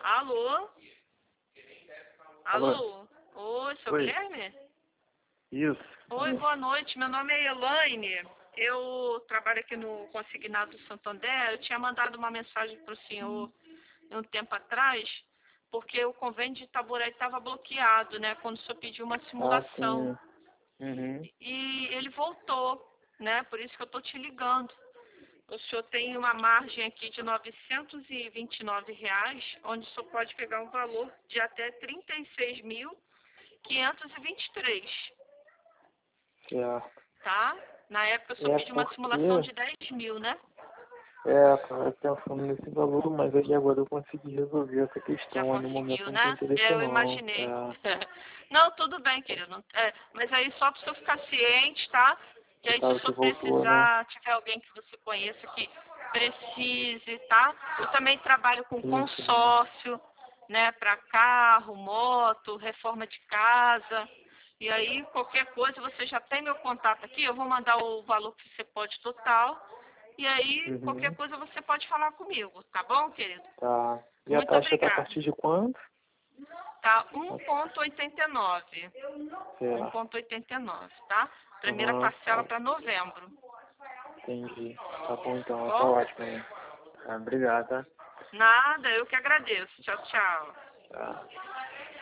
Alô? Alô? Alô? Oi, seu Oi. Guilherme? Isso. Oi, boa noite. Meu nome é Elaine. Eu trabalho aqui no Consignado Santander. Eu tinha mandado uma mensagem para o senhor um tempo atrás, porque o convênio de Itaboraí estava bloqueado, né? Quando o senhor pediu uma Ah, simulação. sim. Uhum. E ele voltou, né? Por isso que eu estou te ligando. O senhor tem uma margem aqui de R$ 929, onde o senhor pode pegar um valor de até 36.523, Certo. tá? Na época o senhor É pediu uma porque simulação de 10 mil, né? eu tava pensando nesse valor, mas aí agora eu consegui resolver essa Já questão. Aí no momento conseguiu, não tem né? interesse Eu não. imaginei. Não, tudo bem, querido. Mas aí só para o senhor ficar ciente, tá? E No aí se o caso que senhor voltou, né? precisar, tiver alguém que você conheça que precise, tá? Eu também trabalho com Sim, sim. consórcio, né? Para carro, moto, reforma de casa. E aí, qualquer coisa, você já tem meu contato aqui, eu vou mandar o valor que você pode total. E aí, qualquer Uhum. coisa você pode falar comigo, tá bom, querido? Tá. E a Muito taxa tá a obrigada. partir de quanto? Tá 1,89. Certo. 1,89, tá? Primeira Aham. parcela para novembro. Entendi. Tá bom Tá então. Tá bom? ótimo, né? Tá, obrigado, tá? Nada, eu que agradeço. Tchau, tchau. Tá.